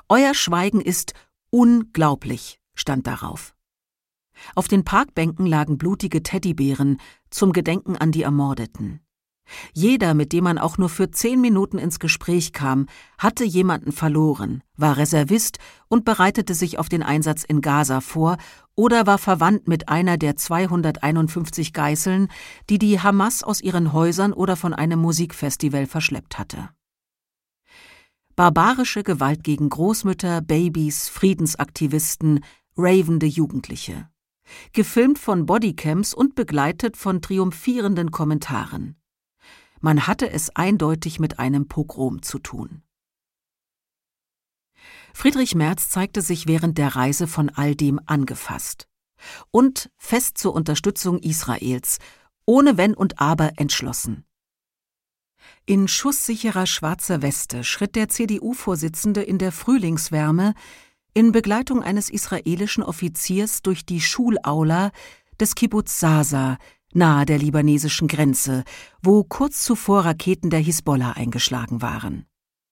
Euer Schweigen ist unglaublich, stand darauf. Auf den Parkbänken lagen blutige Teddybären zum Gedenken an die Ermordeten. Jeder, mit dem man auch nur für 10 Minuten ins Gespräch kam, hatte jemanden verloren, war Reservist und bereitete sich auf den Einsatz in Gaza vor oder war verwandt mit einer der 251 Geiseln, die die Hamas aus ihren Häusern oder von einem Musikfestival verschleppt hatte. Barbarische Gewalt gegen Großmütter, Babys, Friedensaktivisten, ravende Jugendliche. Gefilmt von Bodycams und begleitet von triumphierenden Kommentaren. Man hatte es eindeutig mit einem Pogrom zu tun. Friedrich Merz zeigte sich während der Reise von all dem angefasst und fest zur Unterstützung Israels, ohne Wenn und Aber entschlossen. In schusssicherer schwarzer Weste schritt der CDU-Vorsitzende in der Frühlingswärme in Begleitung eines israelischen Offiziers durch die Schulaula des Kibbuz Sasa, nahe der libanesischen Grenze, wo kurz zuvor Raketen der Hisbollah eingeschlagen waren.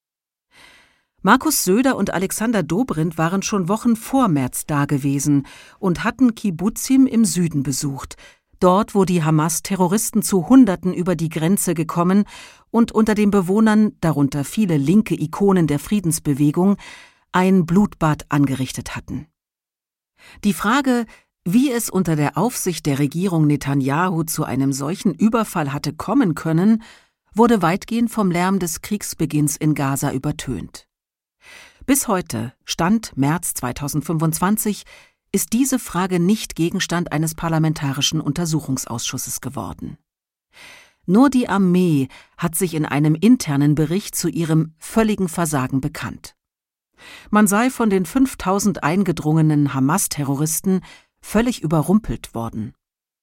Markus Söder und Alexander Dobrindt waren schon Wochen vor Merz dagewesen und hatten Kibbuzim im Süden besucht, dort, wo die Hamas Terroristen zu Hunderten über die Grenze gekommen und unter den Bewohnern, darunter viele linke Ikonen der Friedensbewegung, ein Blutbad angerichtet hatten. Die Frage, wie es unter der Aufsicht der Regierung Netanjahu zu einem solchen Überfall hatte kommen können, wurde weitgehend vom Lärm des Kriegsbeginns in Gaza übertönt. Bis heute, Stand März 2025, ist diese Frage nicht Gegenstand eines parlamentarischen Untersuchungsausschusses geworden. Nur die Armee hat sich in einem internen Bericht zu ihrem völligen Versagen bekannt. Man sei von den 5000 eingedrungenen Hamas-Terroristen völlig überrumpelt worden.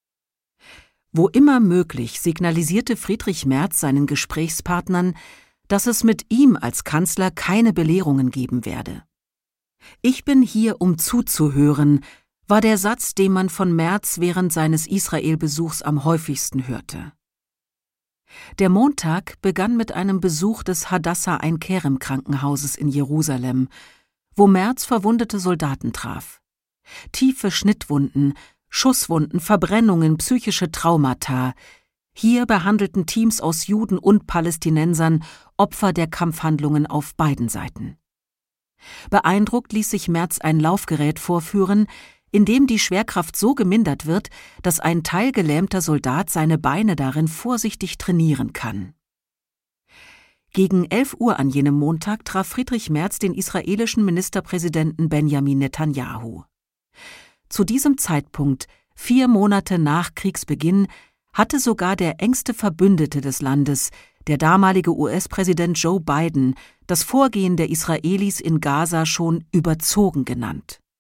Wo immer möglich signalisierte Friedrich Merz seinen Gesprächspartnern, dass es mit ihm als Kanzler keine Belehrungen geben werde. »Ich bin hier, um zuzuhören«, war der Satz, den man von Merz während seines Israel-Besuchs am häufigsten hörte. Der Montag begann mit einem Besuch des Hadassah Ein-Kerem-Krankenhauses in Jerusalem, wo Merz verwundete Soldaten traf. Tiefe Schnittwunden, Schusswunden, Verbrennungen, psychische Traumata. Hier behandelten Teams aus Juden und Palästinensern Opfer der Kampfhandlungen auf beiden Seiten. Beeindruckt ließ sich Merz ein Laufgerät vorführen, in dem die Schwerkraft so gemindert wird, dass ein teilgelähmter Soldat seine Beine darin vorsichtig trainieren kann. Gegen 11 Uhr an jenem Montag traf Friedrich Merz den israelischen Ministerpräsidenten Benjamin Netanjahu. Zu diesem Zeitpunkt, 4 Monate nach Kriegsbeginn, hatte sogar der engste Verbündete des Landes, der damalige US-Präsident Joe Biden, das Vorgehen der Israelis in Gaza schon überzogen genannt.